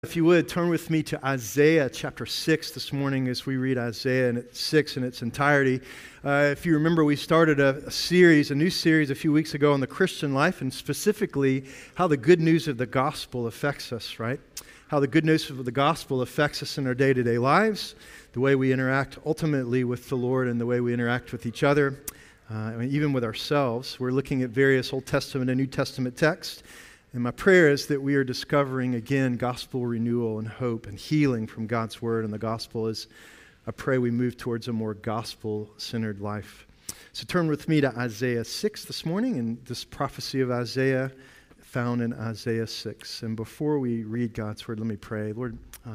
If you would, turn with me to Isaiah chapter 6 this morning as we read Isaiah 6 in its entirety. If you remember, we started a new series a few weeks ago on the Christian life, and specifically how the good news of the gospel affects us, right? How the good news of the gospel affects us in our day-to-day lives, the way we interact ultimately with the Lord and the way we interact with each other, even with ourselves. We're looking at various Old Testament and New Testament texts. And my prayer is that we are discovering again gospel renewal and hope and healing from God's word and the gospel as I pray we move towards a more gospel-centered life. So turn with me to Isaiah 6 this morning and this prophecy of Isaiah found in Isaiah 6. And before we read God's word, let me pray. Lord,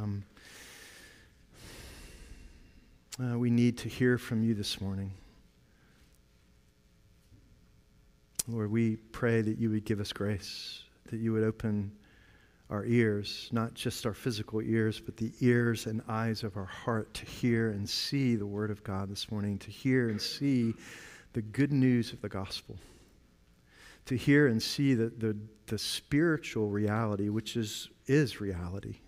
we need to hear from you this morning. Lord, we pray that you would give us grace, that you would open our ears, not just our physical ears, but the ears and eyes of our heart to hear and see the Word of God this morning, to hear and see the good news of the gospel, to hear and see the spiritual reality, which is reality.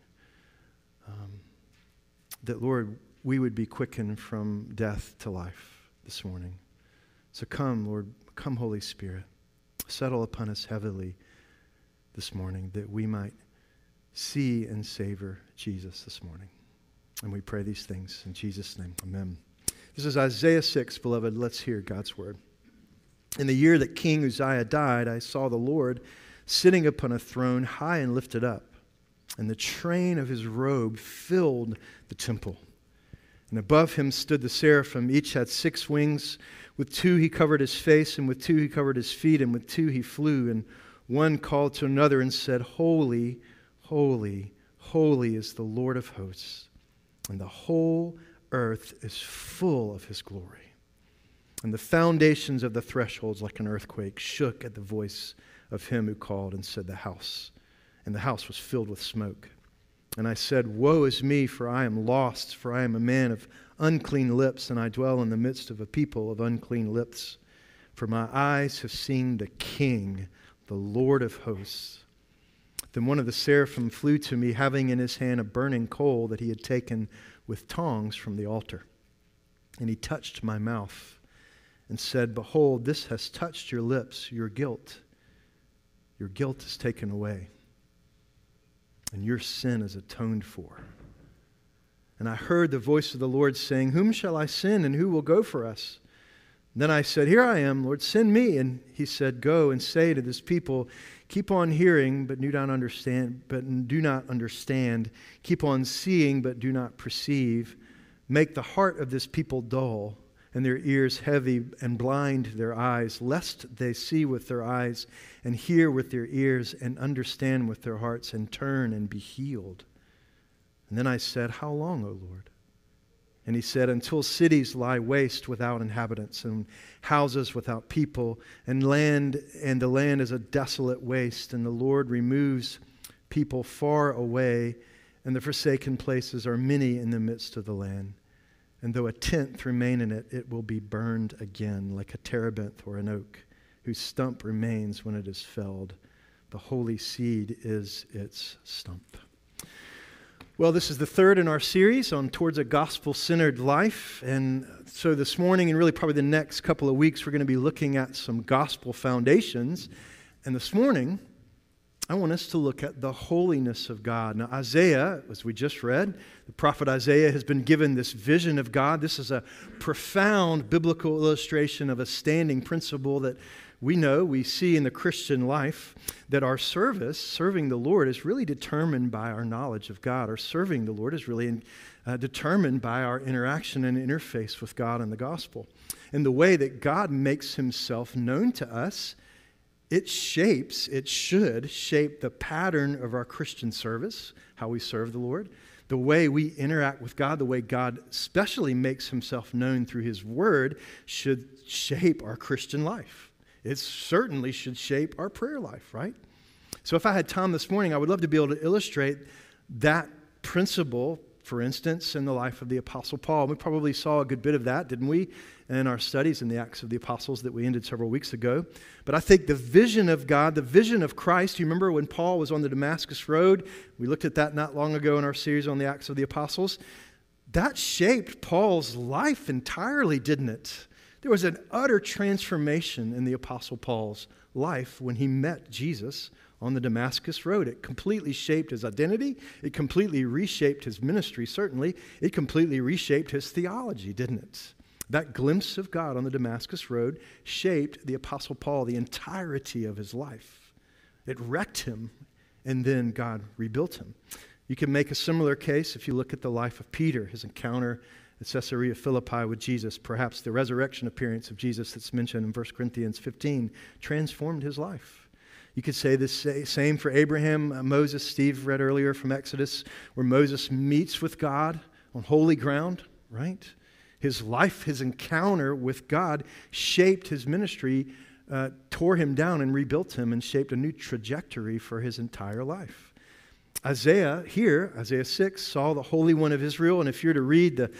That, Lord, we would be quickened from death to life this morning. So come, Lord, come, Holy Spirit, settle upon us heavily this morning, that we might see and savor Jesus this morning. And we pray these things in Jesus' name. Amen. This is Isaiah 6, beloved. Let's hear God's word. In the year that King Uzziah died, I saw the Lord sitting upon a throne high and lifted up, and the train of his robe filled the temple. And above him stood the seraphim. Each had 6 wings. With 2 he covered his face, and with 2 he covered his feet, and with 2 he flew. And one called to another and said, Holy, holy, holy is the Lord of hosts, and the whole earth is full of his glory. And the foundations of the thresholds, like an earthquake, shook at the voice of him who called and said, the house was filled with smoke. And I said, Woe is me, for I am lost, for I am a man of unclean lips, and I dwell in the midst of a people of unclean lips. For my eyes have seen the King, the Lord of hosts. Then one of the seraphim flew to me, having in his hand a burning coal that he had taken with tongs from the altar. And he touched my mouth and said, Behold, this has touched your lips, your guilt is taken away, and your sin is atoned for. And I heard the voice of the Lord saying, Whom shall I send, and who will go for us? Then I said, Here I am, Lord, send me. And he said, Go and say to this people, keep on hearing, but do not understand. Keep on seeing, but do not perceive. Make the heart of this people dull, and their ears heavy, and blind their eyes, lest they see with their eyes, and hear with their ears, and understand with their hearts, and turn and be healed. And then I said, How long, O Lord? And he said, Until cities lie waste without inhabitants, and houses without people, and the land is a desolate waste, and the Lord removes people far away, and the forsaken places are many in the midst of the land. And though a tenth remain in it, it will be burned again, like a terebinth or an oak, whose stump remains when it is felled. The holy seed is its stump. Well, this is the third in our series on Towards a Gospel-Centered Life. And so this morning, and really probably the next couple of weeks, we're going to be looking at some gospel foundations. And this morning, I want us to look at the holiness of God. Now, Isaiah, as we just read, the prophet Isaiah has been given this vision of God. This is a profound biblical illustration of a standing principle that we see in the Christian life, that our serving the Lord, is really determined by our knowledge of God. Our serving the Lord is really determined by our interaction and interface with God and the gospel. And the way that God makes himself known to us, it should shape the pattern of our Christian service, how we serve the Lord, the way we interact with God, the way God especially makes himself known through his word should shape our Christian life. It certainly should shape our prayer life, right? So if I had time this morning, I would love to be able to illustrate that principle for instance, in the life of the Apostle Paul. We probably saw a good bit of that, didn't we, in our studies in the Acts of the Apostles that we ended several weeks ago. But I think the vision of God, the vision of Christ, you remember when Paul was on the Damascus Road? We looked at that not long ago in our series on the Acts of the Apostles. That shaped Paul's life entirely, didn't it? There was an utter transformation in the Apostle Paul's life when he met Jesus on the Damascus Road. It completely shaped his identity. It completely reshaped his ministry, certainly. It completely reshaped his theology, didn't it? That glimpse of God on the Damascus Road shaped the Apostle Paul, the entirety of his life. It wrecked him, and then God rebuilt him. You can make a similar case if you look at the life of Peter, his encounter at Caesarea Philippi with Jesus. Perhaps the resurrection appearance of Jesus that's mentioned in 1 Corinthians 15 transformed his life. You could say the same for Abraham, Moses. Steve read earlier from Exodus, where Moses meets with God on holy ground, right? His life, his encounter with God shaped his ministry, tore him down and rebuilt him, and shaped a new trajectory for his entire life. Isaiah here, Isaiah 6, saw the Holy One of Israel, and if you're to read the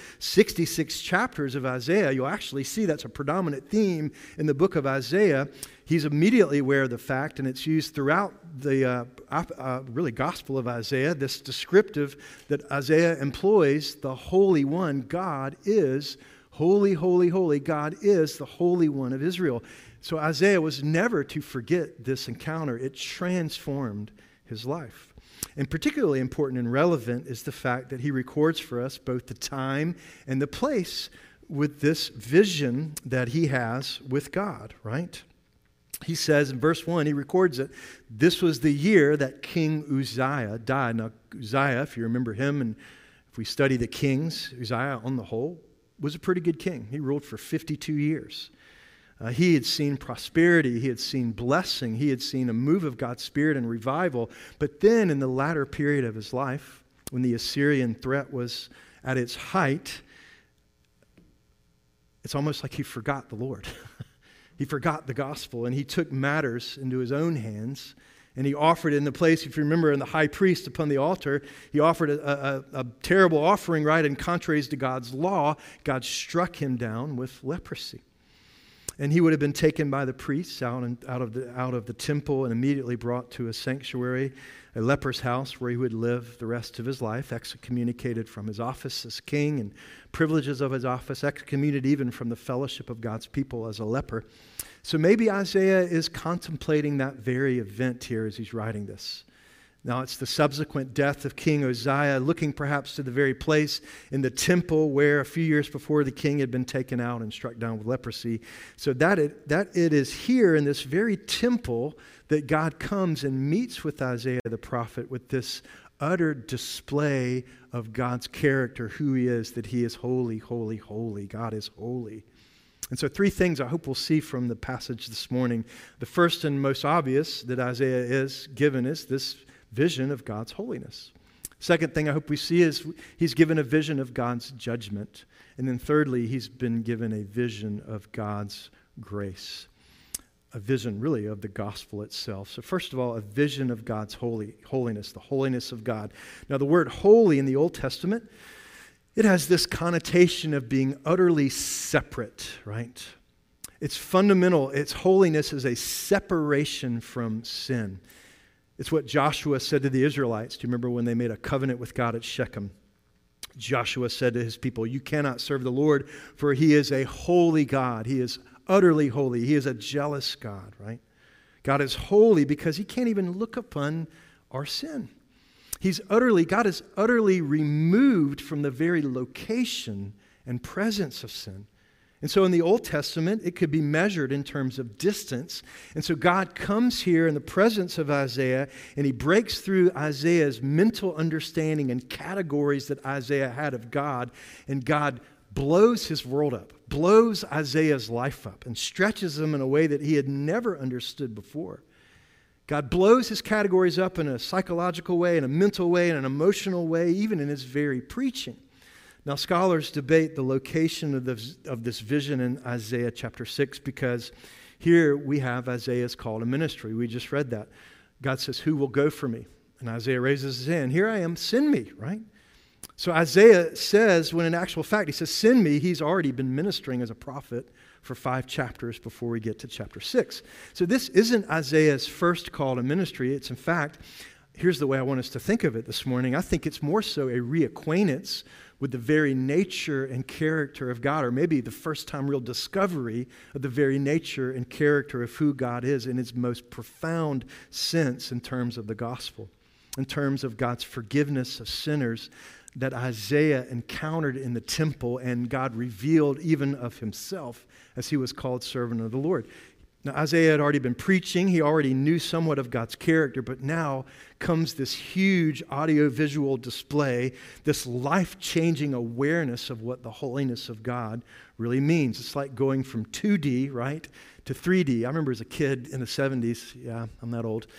66 chapters of Isaiah, you'll actually see that's a predominant theme in the book of Isaiah. He's immediately aware of the fact, and it's used throughout the really Gospel of Isaiah, this descriptive that Isaiah employs, the Holy One. God is holy, holy, holy. God is the Holy One of Israel. So Isaiah was never to forget this encounter. It transformed his life. And particularly important and relevant is the fact that he records for us both the time and the place with this vision that he has with God, right? He says in verse 1, he records it, this was the year that King Uzziah died. Now, Uzziah, if you remember him, and if we study the kings, Uzziah on the whole was a pretty good king. He ruled for 52 years. He had seen prosperity, he had seen blessing, he had seen a move of God's Spirit and revival. But then in the latter period of his life, when the Assyrian threat was at its height, it's almost like he forgot the Lord. He forgot the gospel, and he took matters into his own hands, and he offered in the place, if you remember, in the high priest upon the altar, he offered a terrible offering, right? And contraries to God's law, God struck him down with leprosy. And he would have been taken by the priests out of the temple and immediately brought to a sanctuary, a leper's house, where he would live the rest of his life, excommunicated from his office as king and privileges of his office, excommunicated even from the fellowship of God's people as a leper. So maybe Isaiah is contemplating that very event here as he's writing this. Now, it's the subsequent death of King Uzziah, looking perhaps to the very place in the temple where a few years before the king had been taken out and struck down with leprosy. So that it is here in this very temple that God comes and meets with Isaiah the prophet with this utter display of God's character, who he is, that he is holy, holy, holy. God is holy. And so three things I hope we'll see from the passage this morning. The first and most obvious that Isaiah is given is this vision of God's holiness. Second thing I hope we see is he's given a vision of God's judgment. And then thirdly, he's been given a vision of God's grace. A vision really of the gospel itself. So first of all, a vision of God's holiness, the holiness of God. Now the word holy in the Old Testament, it has this connotation of being utterly separate, right? It's fundamental. Its holiness is a separation from sin. It's what Joshua said to the Israelites. Do you remember when they made a covenant with God at Shechem? Joshua said to his people, you cannot serve the Lord, for he is a holy God. He is utterly holy. He is a jealous God, right? God is holy because he can't even look upon our sin. God is utterly removed from the very location and presence of sin. And so in the Old Testament, it could be measured in terms of distance. And so God comes here in the presence of Isaiah, and he breaks through Isaiah's mental understanding and categories that Isaiah had of God, and God blows his world up, blows Isaiah's life up, and stretches him in a way that he had never understood before. God blows his categories up in a psychological way, in a mental way, in an emotional way, even in his very preaching. Now, scholars debate the location of this vision in Isaiah chapter 6 because here we have Isaiah's call to ministry. We just read that. God says, who will go for me? And Isaiah raises his hand. Here I am, send me, right? So Isaiah says, when in actual fact, he says, send me. He's already been ministering as a prophet for 5 chapters before we get to chapter 6. So this isn't Isaiah's first call to ministry. It's in fact, here's the way I want us to think of it this morning. I think it's more so a reacquaintance with the very nature and character of God, or maybe the first time real discovery of the very nature and character of who God is in its most profound sense in terms of the gospel, in terms of God's forgiveness of sinners that Isaiah encountered in the temple and God revealed even of himself as he was called servant of the Lord. Now, Isaiah had already been preaching. He already knew somewhat of God's character, but now comes this huge audiovisual display, this life-changing awareness of what the holiness of God really means. It's like going from 2D, right, to 3D. I remember as a kid in the 70s, yeah, I'm that old,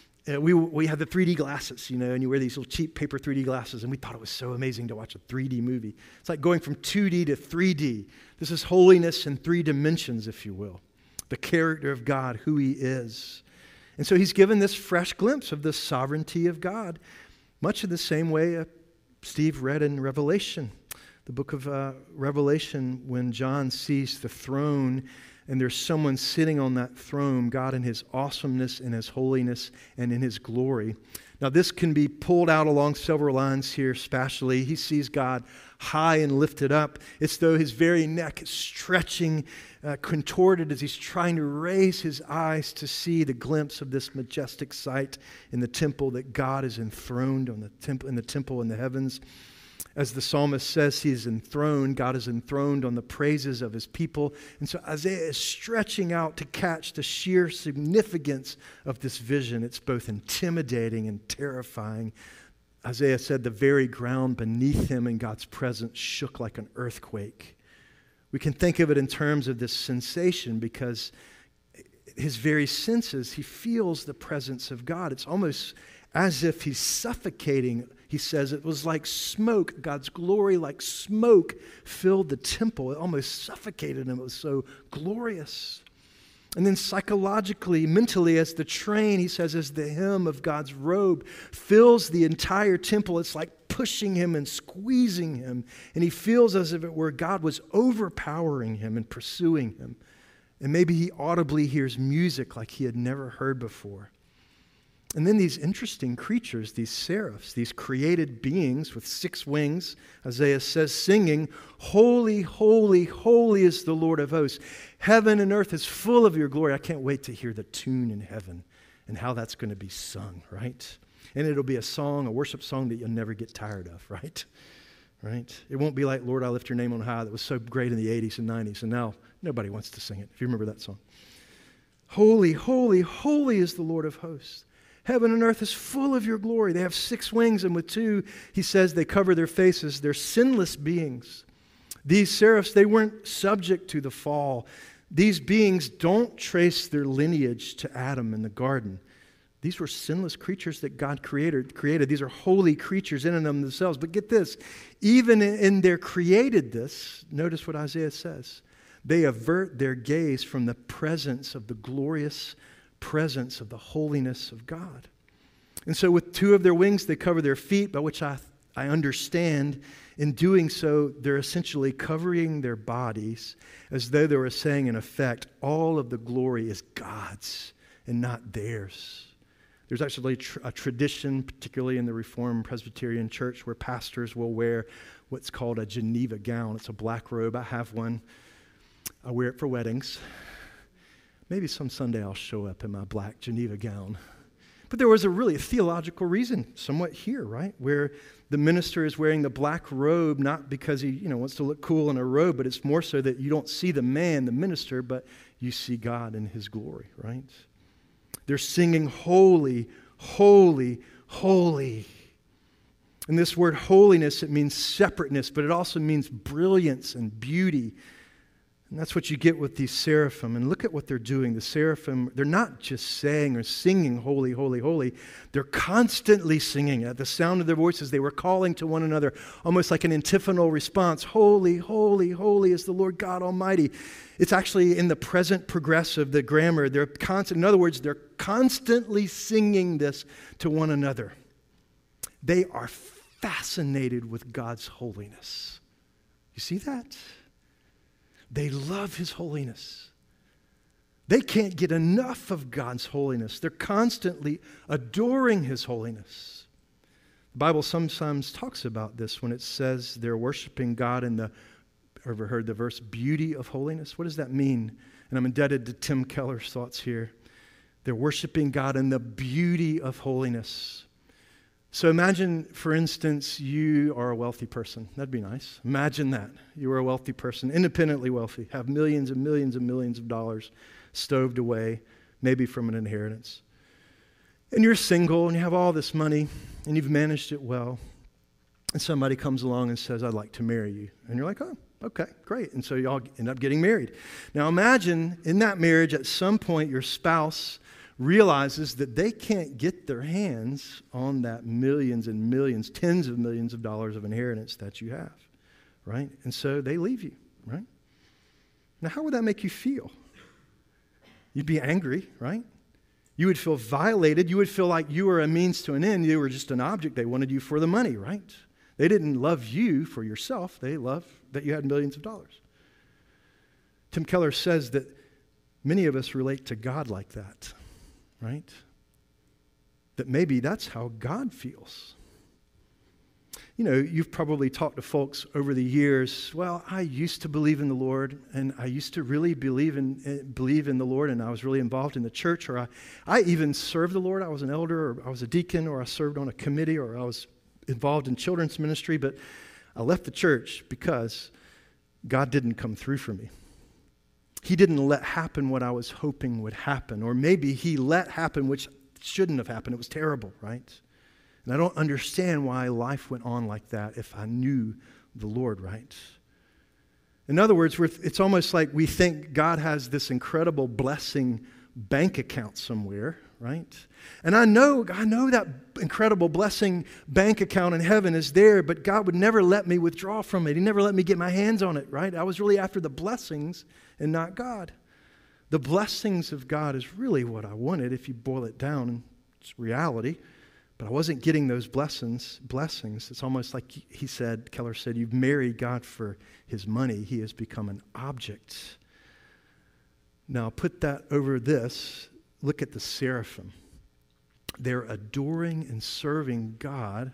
we had the 3D glasses, and you wear these little cheap paper 3D glasses, and we thought it was so amazing to watch a 3D movie. It's like going from 2D to 3D. This is holiness in 3 dimensions, if you will. The character of God, who he is. And so he's given this fresh glimpse of the sovereignty of God, much in the same way Steve read in Revelation. The book of Revelation, when John sees the throne and there's someone sitting on that throne, God in his awesomeness, in his holiness, and in his glory. Now this can be pulled out along several lines here spatially. He sees God high and lifted up. It's though his very neck is stretching, contorted as he's trying to raise his eyes to see the glimpse of this majestic sight in the temple that God is enthroned on in the temple in the heavens. As the psalmist says, he is enthroned. God is enthroned on the praises of his people. And so Isaiah is stretching out to catch the sheer significance of this vision. It's both intimidating and terrifying. Isaiah said the very ground beneath him in God's presence shook like an earthquake. We can think of it in terms of this sensation because his very senses, he feels the presence of God. It's almost as if he's suffocating. He says it was like smoke. God's glory like smoke filled the temple. It almost suffocated him. It was so glorious. And then psychologically, mentally, as the train, he says, as the hem of God's robe fills the entire temple, it's like pushing him and squeezing him. And he feels as if it were God was overpowering him and pursuing him. And maybe he audibly hears music like he had never heard before. And then these interesting creatures, these seraphs, these created beings with 6 wings, Isaiah says, singing, "Holy, holy, holy is the Lord of hosts. Heaven and earth is full of your glory." I can't wait to hear the tune in heaven and how that's going to be sung, right? And it'll be a song, a worship song that you'll never get tired of, right? Right? It won't be like "Lord, I Lift Your Name on High" that was so great in the 80s and 90s, and now nobody wants to sing it, if you remember that song. Holy, holy, holy is the Lord of hosts. Heaven and earth is full of your glory. They have 6 wings, and with 2, he says, they cover their faces. They're sinless beings. These seraphs, they weren't subject to the fall. These beings don't trace their lineage to Adam in the garden. These were sinless creatures that God created. These are holy creatures in and of themselves. But get this, even in their createdness, notice what Isaiah says. They avert their gaze from the presence of the glorious presence of the holiness of God. And so with 2 of their wings, they cover their feet, by which I understand in doing so, they're essentially covering their bodies as though they were saying, in effect, all of the glory is God's and not theirs. There's actually a tradition, particularly in the Reformed Presbyterian Church, where pastors will wear what's called a Geneva gown. It's a black robe. I have one. I wear it for weddings. Maybe some Sunday I'll show up in my black Geneva gown. But there was a really theological reason somewhat here, right? Where the minister is wearing the black robe, not because he wants to look cool in a robe, but it's more so that you don't see the man, the minister, but you see God in his glory, right? They're singing holy, holy, holy. And this word holiness, it means separateness, but it also means brilliance and beauty. And that's what you get with these seraphim. And look at what they're doing. The seraphim, they're not just saying or singing holy, holy, holy. They're constantly singing. At the sound of their voices, they were calling to one another, almost like an antiphonal response. Holy, holy, holy is the Lord God Almighty. It's actually in the present progressive, the grammar. They're constant. In other words, they're constantly singing this to one another. They are fascinated with God's holiness. You see that? They love his holiness. They can't get enough of God's holiness. They're constantly adoring his holiness. The Bible sometimes talks about this when it says they're worshiping God in the, ever heard the verse, beauty of holiness? What does that mean? And I'm indebted to Tim Keller's thoughts here. They're worshiping God in the beauty of holiness. So imagine, for instance, you are a wealthy person. That'd be nice. Imagine that. You are a wealthy person, independently wealthy, have millions and millions and millions of dollars stowed away, maybe from an inheritance. And you're single and you have all this money and you've managed it well. And somebody comes along and says, I'd like to marry you. And you're like, oh, okay, great. And so y'all end up getting married. Now imagine in that marriage at some point your spouse realizes that they can't get their hands on that millions and millions, tens of millions of dollars of inheritance that you have, right? And so they leave you, right? Now, how would that make you feel? You'd be angry, right? You would feel violated. You would feel like you were a means to an end. You were just an object. They wanted you for the money, right? They didn't love you for yourself. They loved that you had millions of dollars. Tim Keller says that many of us relate to God like that, right? That maybe that's how God feels. You know, you've probably talked to folks over the years, well, I used to believe in the Lord, and I used to really believe in the Lord, and I was really involved in the church, or I even served the Lord. I was an elder, or I was a deacon, or I served on a committee, or I was involved in children's ministry, but I left the church because God didn't come through for me. He didn't let happen what I was hoping would happen, or maybe he let happen which shouldn't have happened. It was terrible, right? And I don't understand why life went on like that if I knew the Lord, right? In other words, it's almost like we think God has this incredible blessing bank account somewhere, right? And I know that incredible blessing bank account in heaven is there, but God would never let me withdraw from it. He never let me get my hands on it, right? I was really after the blessings and not God. The blessings of God is really what I wanted if you boil it down. It's reality. But I wasn't getting those blessings. It's almost like Keller said, you've married God for his money. He has become an object. Now put that over this. Look at the seraphim. They're adoring and serving God,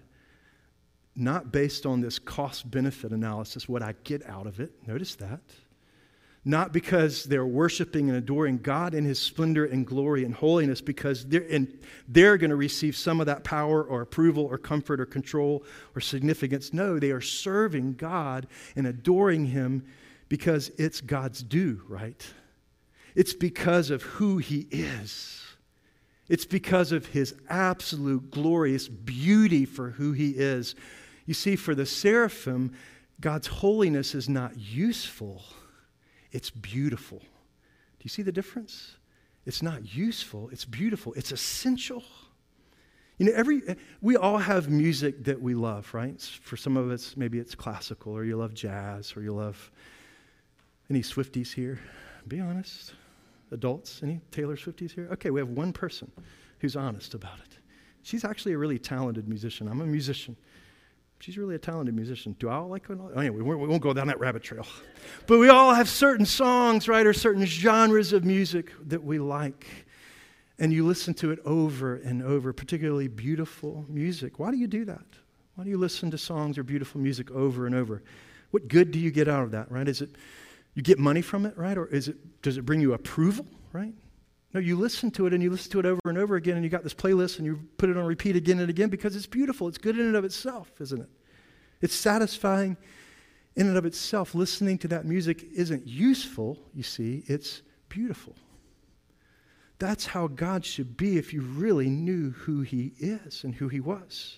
not based on this cost-benefit analysis, what I get out of it. Notice that. Not because they're worshiping and adoring God in his splendor and glory and holiness, because they're going to receive some of that power or approval or comfort or control or significance. No, they are serving God and adoring him because it's God's due, right? It's because of who he is. It's because of his absolute glorious beauty for who he is. You see, for the seraphim, God's holiness is not useful. It's beautiful. Do you see the difference? It's not useful. It's beautiful. It's essential. You know, we all have music that we love, right? For some of us, maybe it's classical, or you love jazz, or you love any Swifties here. Be honest. Adults, any Taylor Swifties here? Okay, we have one person who's honest about it. She's actually a really talented musician. I'm a musician. She's really a talented musician. Do I all like her? Anyway, we won't go down that rabbit trail. But we all have certain songs, right, or certain genres of music that we like. And you listen to it over and over, particularly beautiful music. Why do you do that? Why do you listen to songs or beautiful music over and over? What good do you get out of that, right? Is it you get money from it, right? Or does it bring you approval, right? No, you listen to it and you listen to it over and over again, and you got this playlist and you put it on repeat again and again because it's beautiful. It's good in and of itself, isn't it? It's satisfying in and of itself. Listening to that music isn't useful, you see. It's beautiful. That's how God should be if you really knew who he is and who he was.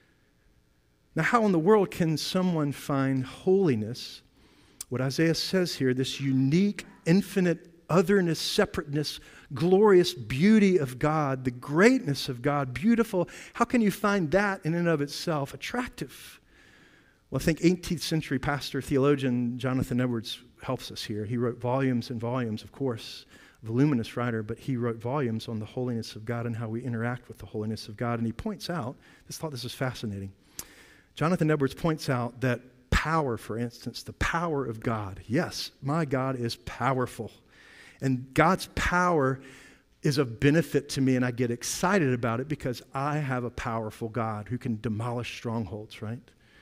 Now, how in the world can someone find holiness? What Isaiah says here, this unique, infinite otherness, separateness, glorious beauty of God, the greatness of God, beautiful. How can you find that in and of itself attractive? Well, I think 18th century pastor, theologian Jonathan Edwards helps us here. He wrote volumes and volumes, of course, voluminous writer, but he wrote volumes on the holiness of God and how we interact with the holiness of God. And he points out, I thought this was fascinating. Jonathan Edwards points out that power, for instance, the power of God. Yes, my God is powerful. And God's power is of benefit to me, and I get excited about it because I have a powerful God who can demolish strongholds, right?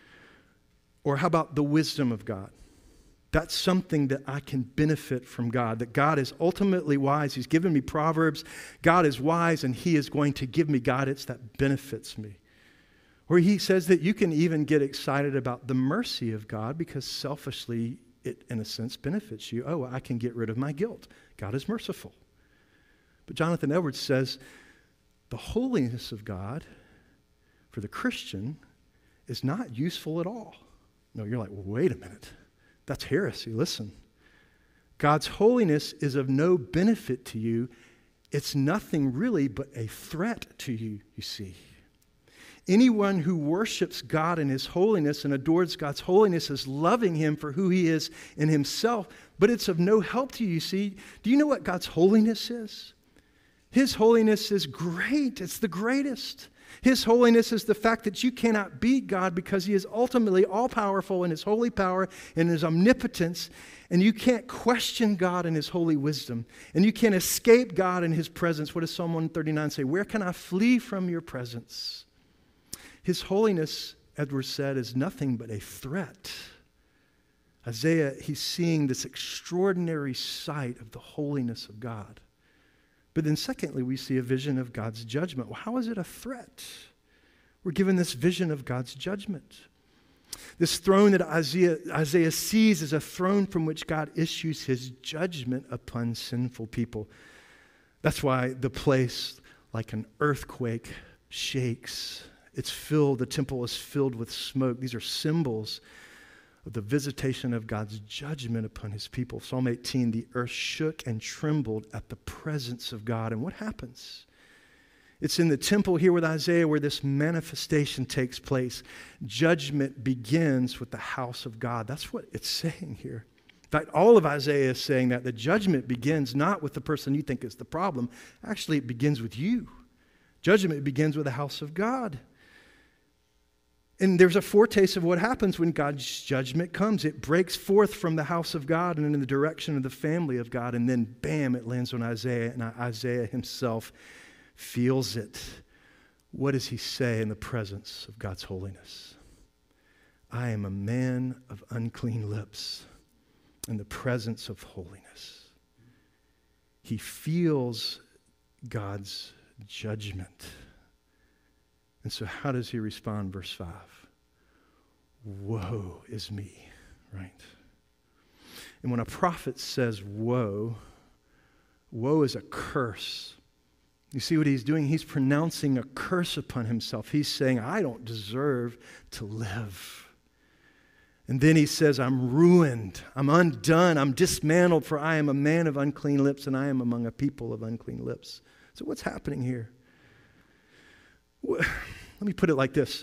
Or how about the wisdom of God? That's something that I can benefit from God, that God is ultimately wise. He's given me Proverbs. God is wise, and He is going to give me guidance that benefits me. Or he says that you can even get excited about the mercy of God because selfishly it, in a sense, benefits you. Oh, I can get rid of my guilt. God is merciful. But Jonathan Edwards says the holiness of God for the Christian is not useful at all. No, you're like, well, wait a minute. That's heresy. Listen. God's holiness is of no benefit to you. It's nothing really but a threat to you, you see. Anyone who worships God in His holiness and adores God's holiness is loving Him for who He is in Himself, but it's of no help to you, you see. Do you know what God's holiness is? His holiness is great. It's the greatest. His holiness is the fact that you cannot beat God because He is ultimately all-powerful in His holy power and His omnipotence, and you can't question God in His holy wisdom, and you can't escape God in His presence. What does Psalm 139 say? Where can I flee from your presence? His holiness, Edwards said, is nothing but a threat. Isaiah, he's seeing this extraordinary sight of the holiness of God. But then secondly, we see a vision of God's judgment. Well, how is it a threat? We're given this vision of God's judgment. This throne that Isaiah sees is a throne from which God issues His judgment upon sinful people. That's why the place, like an earthquake, shakes. It's filled, the temple is filled with smoke. These are symbols of the visitation of God's judgment upon His people. Psalm 18, the earth shook and trembled at the presence of God. And what happens? It's in the temple here with Isaiah where this manifestation takes place. Judgment begins with the house of God. That's what it's saying here. In fact, all of Isaiah is saying that the judgment begins not with the person you think is the problem. Actually, it begins with you. Judgment begins with the house of God. And there's a foretaste of what happens when God's judgment comes. It breaks forth from the house of God and in the direction of the family of God, and then bam, it lands on Isaiah, and Isaiah himself feels it. What does he say in the presence of God's holiness? I am a man of unclean lips in the presence of holiness. He feels God's judgment. And so how does he respond? Verse 5. Woe is me, right? And when a prophet says woe, woe is a curse. You see what he's doing? He's pronouncing a curse upon himself. He's saying, I don't deserve to live. And then he says, I'm ruined, I'm undone, I'm dismantled, for I am a man of unclean lips, and I am among a people of unclean lips. So what's happening here? Let me put it like this.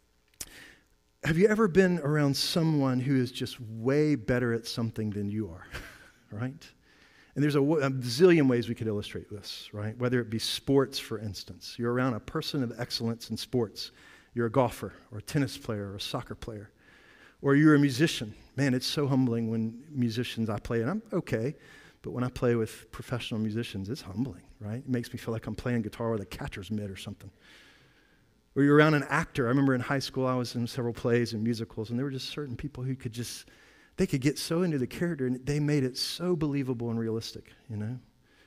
Have you ever been around someone who is just way better at something than you are, right? And there's a zillion ways we could illustrate this, right? Whether it be sports, for instance. You're around a person of excellence in sports. You're a golfer or a tennis player or a soccer player. Or you're a musician. Man, it's so humbling when musicians I play, and I'm okay, but when I play with professional musicians, it's humbling, right? It makes me feel like I'm playing guitar with a catcher's mitt or something. Or you're around an actor. I remember in high school I was in several plays and musicals, and there were just certain people who they could get so into the character, and they made it so believable and realistic, you know?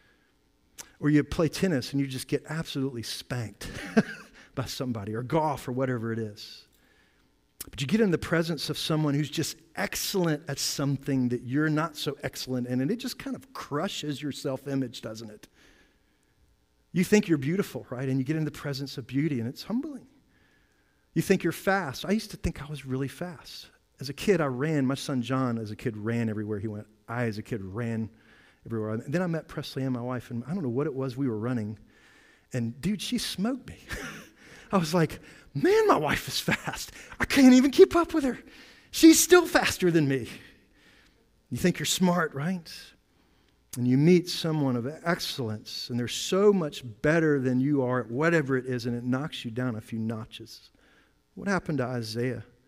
Or you play tennis, and you just get absolutely spanked by somebody, or golf, or whatever it is. But you get in the presence of someone who's just excellent at something that you're not so excellent in, and it just kind of crushes your self-image, doesn't it? You think you're beautiful, right? And you get in the presence of beauty, and it's humbling. You think you're fast. I used to think I was really fast. As a kid, I ran. My son John, as a kid, ran everywhere he went. I, as a kid, ran everywhere. And then I met Presley and my wife, and I don't know what it was. We were running, and dude, she smoked me. I was like, man, my wife is fast. I can't even keep up with her. She's still faster than me. You think you're smart, right? And you meet someone of excellence, and they're so much better than you are at whatever it is, and it knocks you down a few notches. What happened to Isaiah?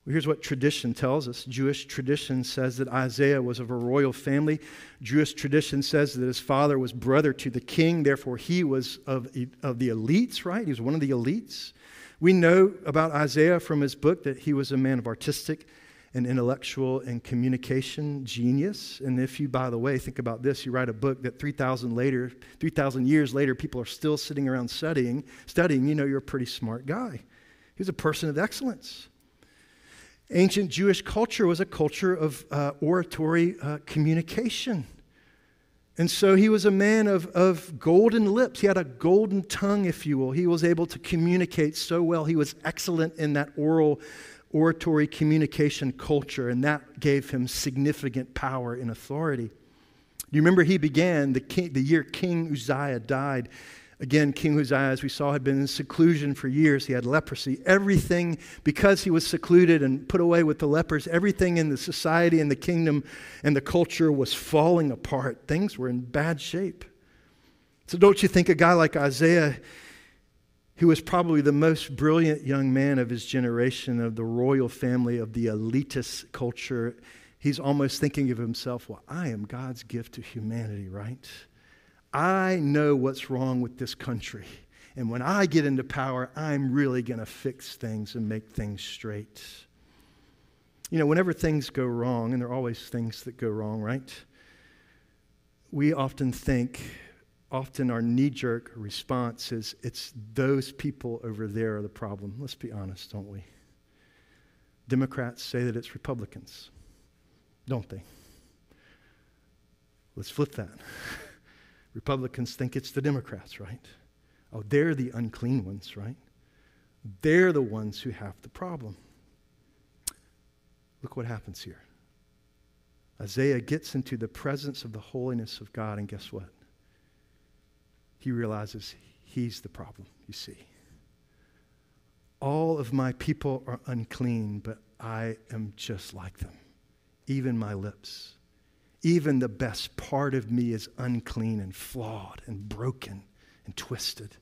Well, here's what tradition tells us. Jewish tradition says that Isaiah was of a royal family. Jewish tradition says that his father was brother to the king. Therefore, he was of the elites, right? He was one of the elites. We know about Isaiah from his book that he was a man of artistic and intellectual and communication genius. And if you, by the way, think about this, you write a book that 3,000 years later, people are still sitting around studying, you know you're a pretty smart guy. He was a person of excellence. Ancient Jewish culture was a culture of oratory communication. And so he was a man of golden lips. He had a golden tongue, if you will. He was able to communicate so well. He was excellent in that oratory communication culture, and that gave him significant power and authority. You remember he began the year King Uzziah died. Again, King Uzziah, as we saw, had been in seclusion for years. He had leprosy. Everything, because he was secluded and put away with the lepers, everything in the society and the kingdom and the culture was falling apart. Things were in bad shape. So don't you think a guy like Isaiah, who was probably the most brilliant young man of his generation, of the royal family, of the elitist culture, he's almost thinking of himself, well, I am God's gift to humanity, right? I know what's wrong with this country. And when I get into power, I'm really going to fix things and make things straight. You know, whenever things go wrong, and there are always things that go wrong, right? We often our knee-jerk response is, it's those people over there are the problem. Let's be honest, don't we? Democrats say that it's Republicans, don't they? Let's flip that. Republicans think it's the Democrats, right? Oh, they're the unclean ones, right? They're the ones who have the problem. Look what happens here. Isaiah gets into the presence of the holiness of God, and guess what? He realizes he's the problem, you see. All of my people are unclean, but I am just like them. Even my lips. Even the best part of me is unclean and flawed and broken and twisted.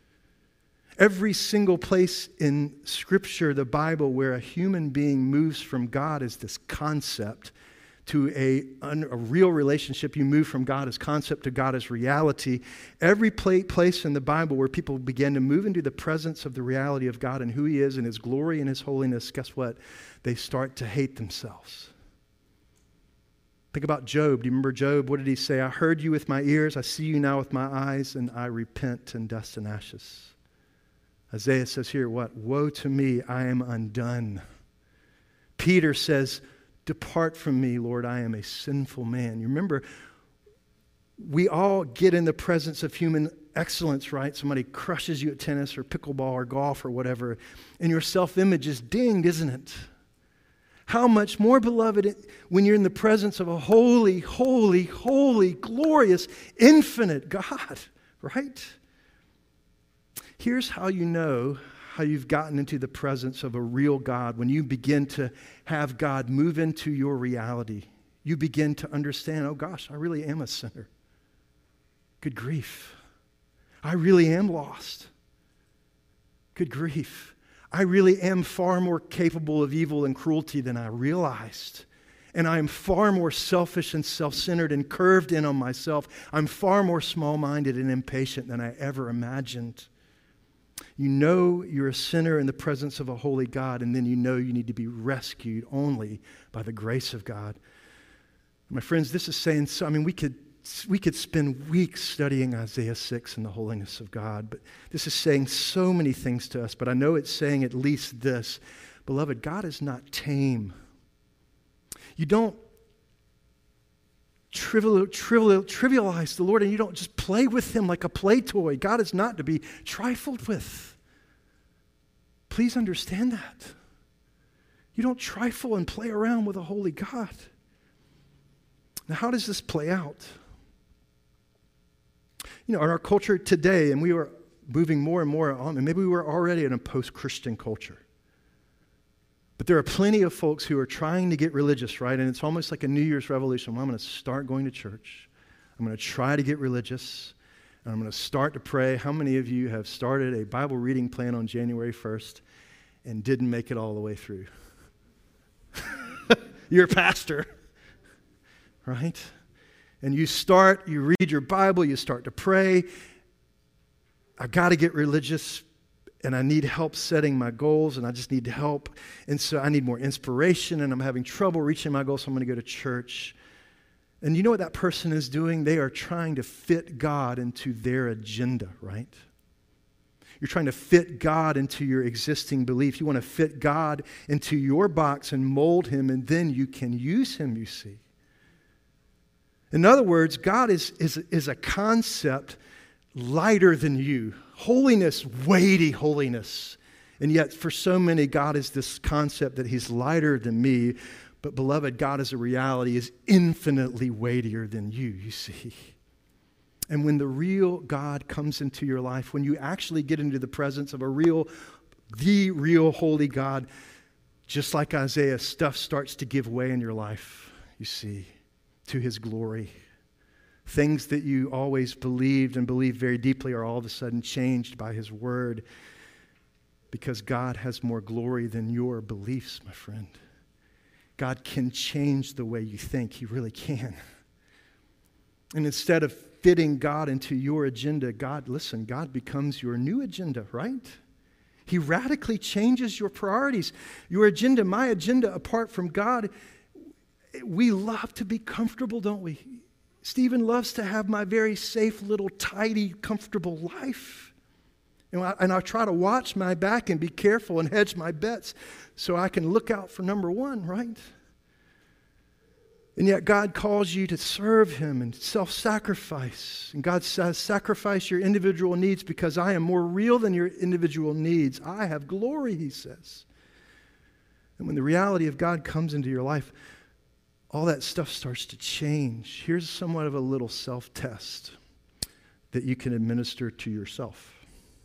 Every single place in Scripture, the Bible, where a human being moves from God as this concept to a real relationship, you move from God as concept to God as reality. Every place in the Bible where people begin to move into the presence of the reality of God and who He is and His glory and His holiness, guess what? They start to hate themselves. Think about Job. Do you remember Job? What did he say? I heard you with my ears, I see you now with my eyes, and I repent in dust and ashes. Isaiah says here, what? Woe to me, I am undone. Peter says, depart from me, Lord, I am a sinful man. You remember, we all get in the presence of human excellence, right? Somebody crushes you at tennis or pickleball or golf or whatever, and your self-image is dinged, isn't it? How much more, beloved, when you're in the presence of a holy, holy, holy, glorious, infinite God, right? Here's how you know how you've gotten into the presence of a real God. When you begin to have God move into your reality, you begin to understand, oh gosh, I really am a sinner. Good grief. I really am lost. Good grief. I really am far more capable of evil and cruelty than I realized. And I am far more selfish and self-centered and curved in on myself. I'm far more small-minded and impatient than I ever imagined. You know you're a sinner in the presence of a holy God, and then you know you need to be rescued only by the grace of God. My friends, this is saying, so, we could spend weeks studying Isaiah 6 and the holiness of God, but this is saying so many things to us, but I know it's saying at least this. Beloved, God is not tame. You don't trivialize the Lord, and you don't just play with Him like a play toy. God is not to be trifled with. Please understand that. You don't trifle and play around with a holy God. Now, how does this play out? You know, in our culture today, and we are moving more and more on, and maybe we were already in a post-Christian culture. But there are plenty of folks who are trying to get religious, right? And it's almost like a New Year's revolution. Well, I'm going to start going to church. I'm going to try to get religious. And I'm going to start to pray. How many of you have started a Bible reading plan on January 1st and didn't make it all the way through? You're a pastor, right? And you read your Bible, you start to pray. I got to get religious, and I need help setting my goals, and I just need help. And so I need more inspiration, and I'm having trouble reaching my goals, so I'm going to go to church. And you know what that person is doing? They are trying to fit God into their agenda, right? You're trying to fit God into your existing belief. You want to fit God into your box and mold him, and then you can use him, you see. In other words, God is a concept lighter than you. Holiness, weighty holiness. And yet for so many, God is this concept that he's lighter than me. But beloved, God as a reality is infinitely weightier than you see. And when the real God comes into your life, when you actually get into the presence of the real holy God, just like Isaiah, stuff starts to give way in your life, you see, to his glory. Things that you always believed and believed very deeply are all of a sudden changed by his word, because God has more glory than your beliefs, my friend. God can change the way you think. He really can. And instead of fitting God into your agenda, God becomes your new agenda, right? He radically changes your priorities. Your agenda, my agenda, apart from God. We love to be comfortable, don't we? Stephen loves to have my very safe, little, tidy, comfortable life. And I try to watch my back and be careful and hedge my bets so I can look out for number one, right? And yet God calls you to serve him and self-sacrifice. And God says, sacrifice your individual needs because I am more real than your individual needs. I have glory, he says. And when the reality of God comes into your life, all that stuff starts to change. Here's somewhat of a little self-test that you can administer to yourself.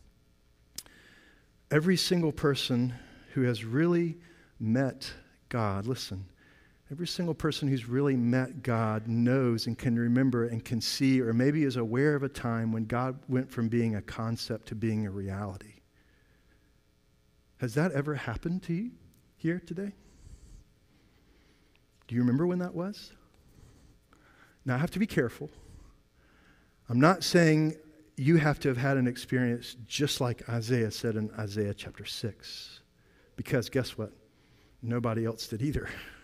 Every single person who has really met God, listen, every single person who's really met God knows and can remember and can see, or maybe is aware of a time when God went from being a concept to being a reality. Has that ever happened to you here today? Do you remember when that was? Now, I have to be careful. I'm not saying you have to have had an experience just like Isaiah said in Isaiah chapter 6. Because guess what? Nobody else did either.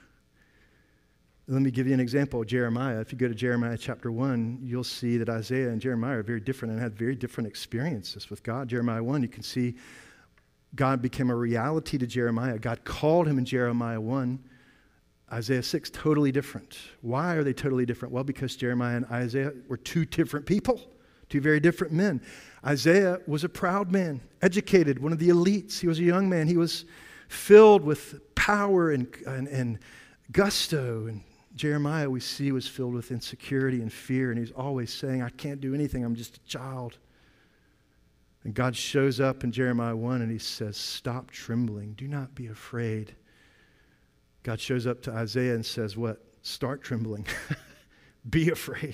Let me give you an example of Jeremiah. If you go to Jeremiah chapter 1, you'll see that Isaiah and Jeremiah are very different and had very different experiences with God. Jeremiah 1, you can see God became a reality to Jeremiah. God called him in Jeremiah 1. Isaiah 6, totally different. Why are they totally different? Well, because Jeremiah and Isaiah were two different people, two very different men. Isaiah was a proud man, educated, one of the elites. He was a young man. He was filled with power and gusto. And Jeremiah, we see, was filled with insecurity and fear. And he's always saying, I can't do anything. I'm just a child. And God shows up in Jeremiah 1 and he says, stop trembling. Do not be afraid. God shows up to Isaiah and says, what? Start trembling. Be afraid.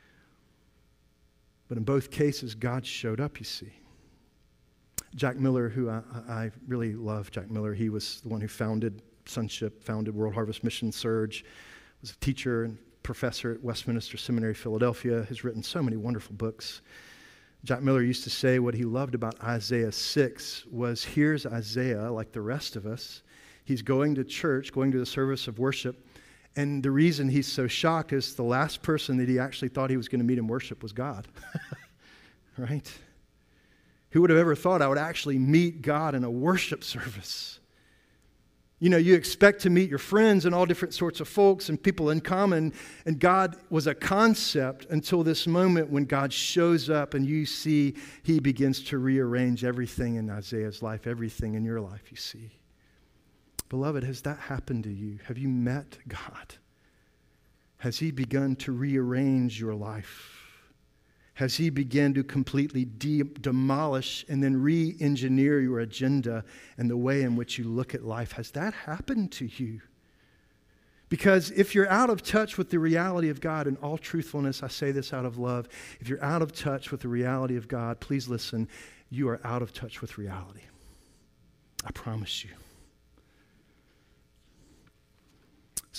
But in both cases, God showed up, you see. Jack Miller, who I really love Jack Miller, he was the one who founded Sonship, founded World Harvest Mission Surge, was a teacher and professor at Westminster Seminary, Philadelphia, has written so many wonderful books. Jack Miller used to say what he loved about Isaiah 6 was, here's Isaiah, like the rest of us. He's going to church, going to the service of worship, and the reason he's so shocked is the last person that he actually thought he was going to meet in worship was God. Right? Who would have ever thought I would actually meet God in a worship service? You know, you expect to meet your friends and all different sorts of folks and people in common, and God was a concept until this moment when God shows up and you see he begins to rearrange everything in Isaiah's life, everything in your life, you see. Beloved, has that happened to you? Have you met God? Has he begun to rearrange your life? Has he begun to completely demolish and then re-engineer your agenda and the way in which you look at life? Has that happened to you? Because if you're out of touch with the reality of God, in all truthfulness, I say this out of love, if you're out of touch with the reality of God, please listen, you are out of touch with reality. I promise you.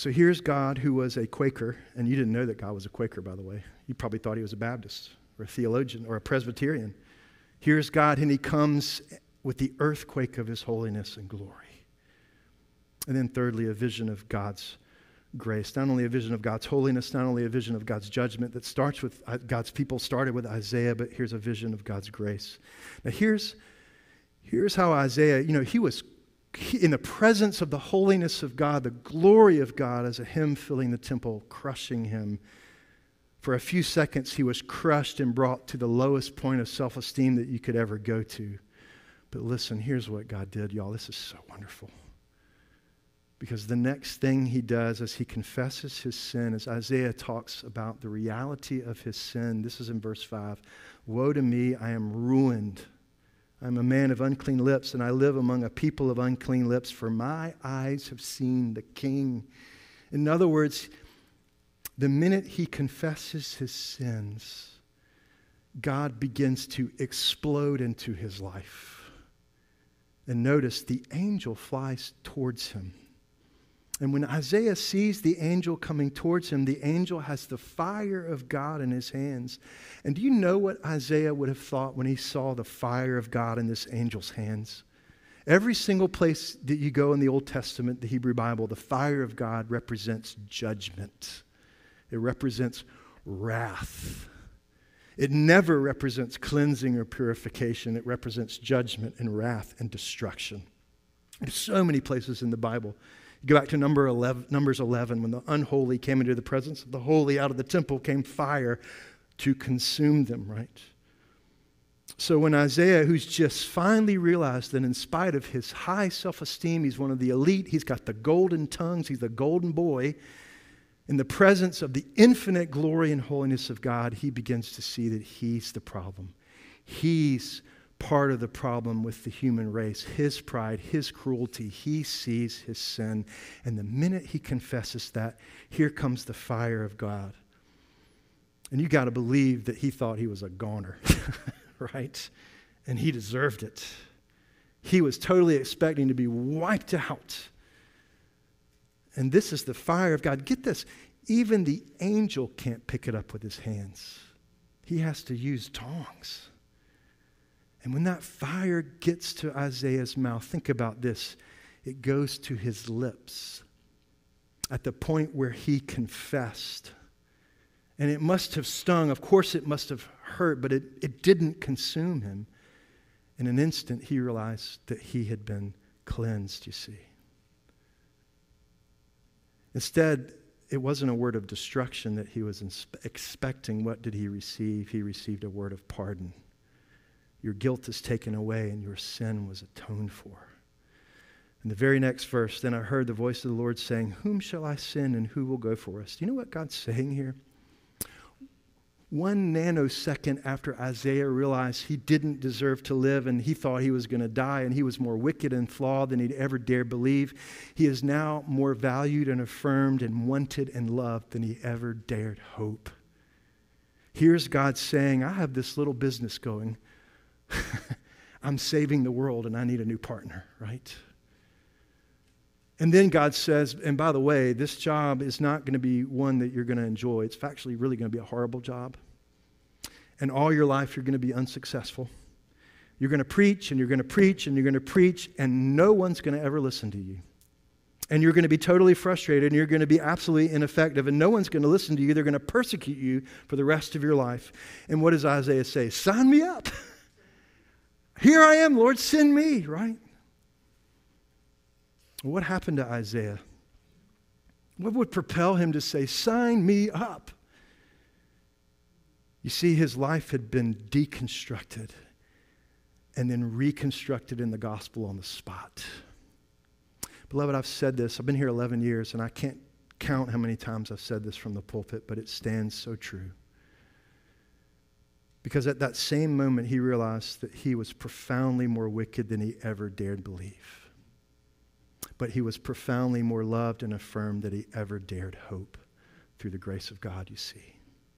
So here's God who was a Quaker, and you didn't know that God was a Quaker, by the way. You probably thought he was a Baptist or a theologian or a Presbyterian. Here's God, and he comes with the earthquake of his holiness and glory. And then thirdly, a vision of God's grace. Not only a vision of God's holiness, not only a vision of God's judgment that starts with God's people, started with Isaiah, but here's a vision of God's grace. Now here's how Isaiah, he was in the presence of the holiness of God, the glory of God, as a hymn filling the temple, crushing him. For a few seconds, he was crushed and brought to the lowest point of self-esteem that you could ever go to. But listen, here's what God did, y'all. This is so wonderful. Because the next thing he does as he confesses his sin, as Isaiah talks about the reality of his sin, this is in verse 5. Woe to me, I am ruined. I'm a man of unclean lips, and I live among a people of unclean lips, for my eyes have seen the King. In other words, the minute he confesses his sins, God begins to explode into his life. And notice, the angel flies towards him. And when Isaiah sees the angel coming towards him, the angel has the fire of God in his hands. And do you know what Isaiah would have thought when he saw the fire of God in this angel's hands? Every single place that you go in the Old Testament, the Hebrew Bible, the fire of God represents judgment. It represents wrath. It never represents cleansing or purification. It represents judgment and wrath and destruction. There's so many places in the Bible. You go back to Numbers 11, when the unholy came into the presence of the holy, out of the temple came fire to consume them, right? So when Isaiah, who's just finally realized that in spite of his high self-esteem, he's one of the elite, he's got the golden tongues, he's the golden boy, in the presence of the infinite glory and holiness of God, he begins to see that he's the problem. He's part of the problem with the human race, his pride, his cruelty. He sees his sin. And the minute he confesses that, here comes the fire of God. And you got to believe that he thought he was a goner, right? And he deserved it. He was totally expecting to be wiped out. And this is the fire of God. Get this, even the angel can't pick it up with his hands. He has to use tongs. And when that fire gets to Isaiah's mouth, think about this. It goes to his lips at the point where he confessed. And it must have stung. Of course it must have hurt, but it didn't consume him. In an instant, he realized that he had been cleansed, you see. Instead, it wasn't a word of destruction that he was expecting. What did he receive? He received a word of pardon. Your guilt is taken away and your sin was atoned for. In the very next verse, then I heard the voice of the Lord saying, whom shall I send and who will go for us? Do you know what God's saying here? 1 nanosecond after Isaiah realized he didn't deserve to live and he thought he was going to die and he was more wicked and flawed than he'd ever dared believe, he is now more valued and affirmed and wanted and loved than he ever dared hope. Here's God saying, I have this little business going. I'm saving the world and I need a new partner, right? And then God says, and by the way, this job is not going to be one that you're going to enjoy. It's actually really going to be a horrible job. And all your life you're going to be unsuccessful. You're going to preach and you're going to preach and you're going to preach and no one's going to ever listen to you. And you're going to be totally frustrated and you're going to be absolutely ineffective and no one's going to listen to you. They're going to persecute you for the rest of your life. And what does Isaiah say? Sign me up. Here I am, Lord, send me, right? What happened to Isaiah? What would propel him to say, sign me up? You see, his life had been deconstructed and then reconstructed in the gospel on the spot. Beloved, I've said this. I've been here 11 years, and I can't count how many times I've said this from the pulpit, but it stands so true. Because at that same moment, he realized that he was profoundly more wicked than he ever dared believe. But he was profoundly more loved and affirmed than he ever dared hope through the grace of God, you see.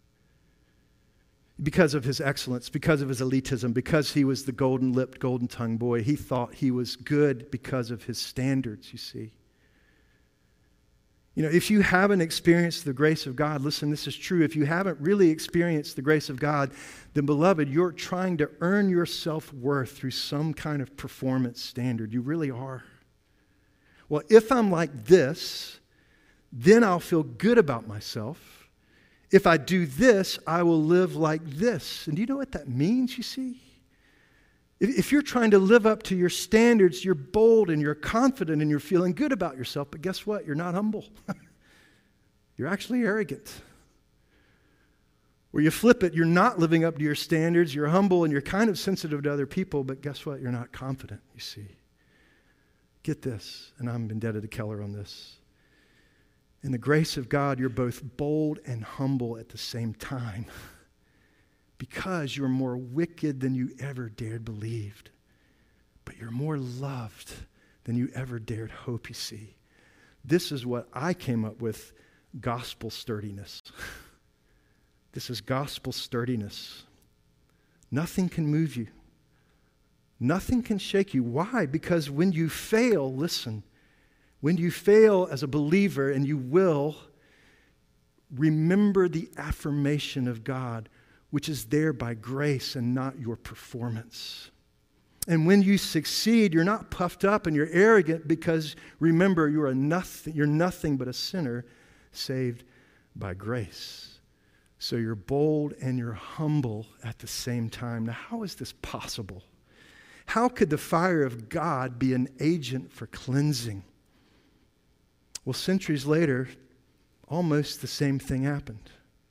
Because of his excellence, because of his elitism, because he was the golden-lipped, golden-tongued boy, he thought he was good because of his standards, you see. You know, if you haven't experienced the grace of God, listen, this is true. If you haven't really experienced the grace of God, then beloved, you're trying to earn your self-worth through some kind of performance standard. You really are. Well, if I'm like this, then I'll feel good about myself. If I do this, I will live like this. And do you know what that means, you see? If you're trying to live up to your standards, you're bold and you're confident and you're feeling good about yourself, but guess what? You're not humble. You're actually arrogant. Where you flip it, you're not living up to your standards, you're humble and you're kind of sensitive to other people, but guess what? You're not confident, you see. Get this, and I'm indebted to Keller on this. In the grace of God, you're both bold and humble at the same time because you're more wicked than you ever dared believed. But you're more loved than you ever dared hope, you see. This is what I came up with, gospel sturdiness. This is gospel sturdiness. Nothing can move you. Nothing can shake you. Why? Because when you fail, listen, when you fail as a believer, and you will, remember the affirmation of God, which is there by grace and not your performance. And when you succeed, you're not puffed up and you're arrogant because, remember, you're nothing but a sinner saved by grace. So you're bold and you're humble at the same time. Now, how is this possible? How could the fire of God be an agent for cleansing? Well, centuries later, almost the same thing happened.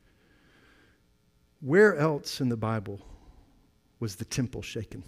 Where else in the Bible was the temple shaken?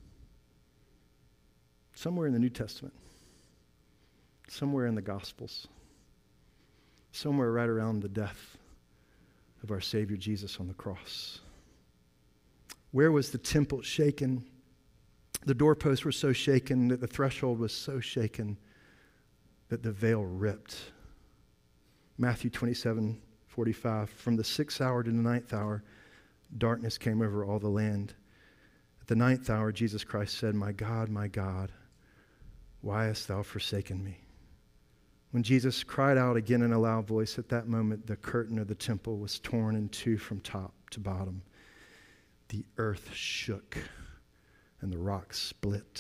Somewhere in the New Testament. Somewhere in the Gospels. Somewhere right around the death of our Savior Jesus on the cross. Where was the temple shaken? The doorposts were so shaken that the threshold was so shaken that the veil ripped. Matthew 27:45, from the 6th hour to the 9th hour, darkness came over all the land. At the 9th hour, Jesus Christ said, my God, why hast thou forsaken me? When Jesus cried out again in a loud voice, at that moment, the curtain of the temple was torn in two from top to bottom. The earth shook and the rocks split.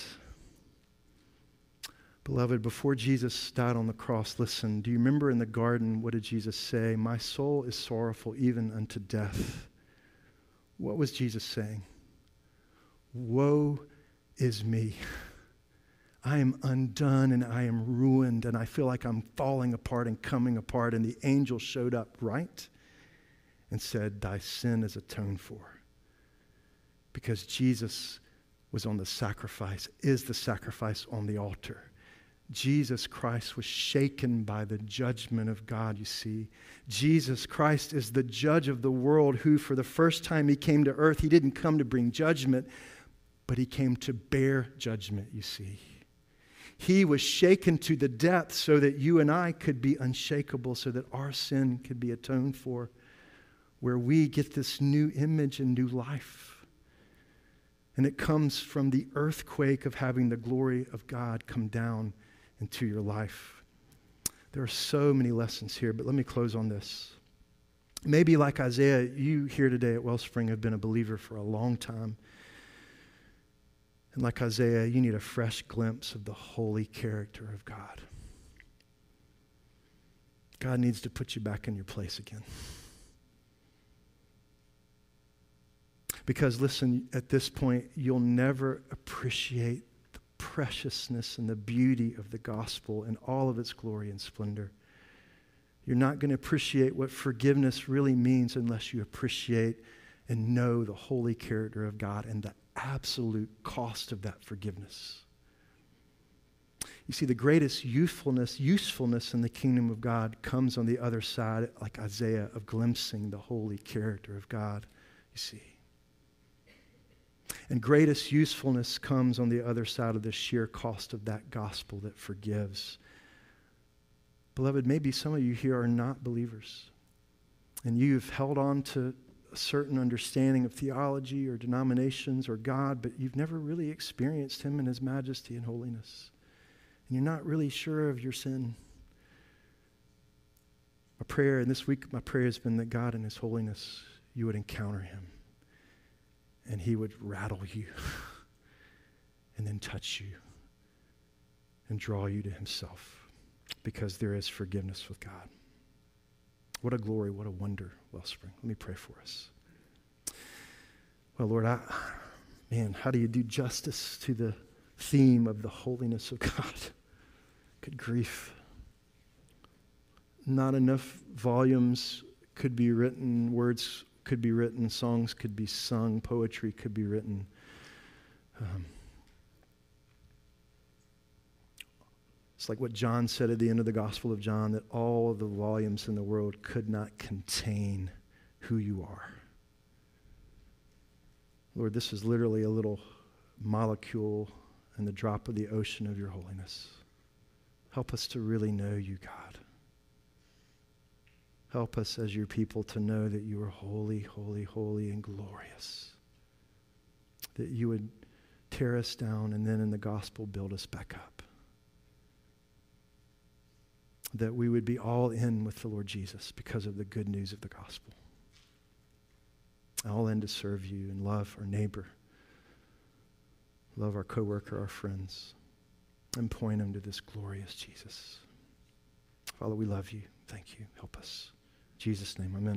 Beloved, before Jesus died on the cross, listen, do you remember in the garden, what did Jesus say? My soul is sorrowful even unto death. What was Jesus saying? Woe is me. I am undone and I am ruined and I feel like I'm falling apart and coming apart. And the angel showed up right and said, thy sin is atoned for. Because Jesus was on the sacrifice, is the sacrifice on the altar. Jesus Christ was shaken by the judgment of God, you see. Jesus Christ is the judge of the world who, for the first time he came to earth, he didn't come to bring judgment, but he came to bear judgment, you see. He was shaken to the depths so that you and I could be unshakable, so that our sin could be atoned for, where we get this new image and new life. And it comes from the earthquake of having the glory of God come down into your life. There are so many lessons here, but let me close on this. Maybe like Isaiah, you here today at Wellspring have been a believer for a long time. And like Isaiah, you need a fresh glimpse of the holy character of God. God needs to put you back in your place again. Because listen, at this point, you'll never appreciate the preciousness and the beauty of the gospel and all of its glory and splendor. You're not going to appreciate what forgiveness really means unless you appreciate and know the holy character of God and the absolute cost of that forgiveness. You see, the greatest usefulness in the kingdom of God comes on the other side, like Isaiah, of glimpsing the holy character of God, you see. And greatest usefulness comes on the other side of the sheer cost of that gospel that forgives. Beloved, maybe some of you here are not believers, and you've held on to a certain understanding of theology or denominations or God, but you've never really experienced him in his majesty and holiness. And you're not really sure of your sin. prayer, and this week my prayer has been that God in his holiness, you would encounter him and he would rattle you and then touch you and draw you to himself, because there is forgiveness with God. What a glory, what a wonder, Wellspring. Let me pray for us. Well, Lord, how do you do justice to the theme of the holiness of God? Good grief. Not enough volumes could be written, words could be written, songs could be sung, poetry could be written. It's like what John said at the end of the Gospel of John, that all of the volumes in the world could not contain who you are. Lord, this is literally a little molecule in the drop of the ocean of your holiness. Help us to really know you, God. Help us as your people to know that you are holy, holy, holy, and glorious. That you would tear us down and then in the gospel build us back up. That we would be all in with the Lord Jesus because of the good news of the gospel. All in to serve you and love our neighbor, love our coworker, our friends, and point them to this glorious Jesus. Father, we love you. Thank you. Help us. In Jesus' name, amen.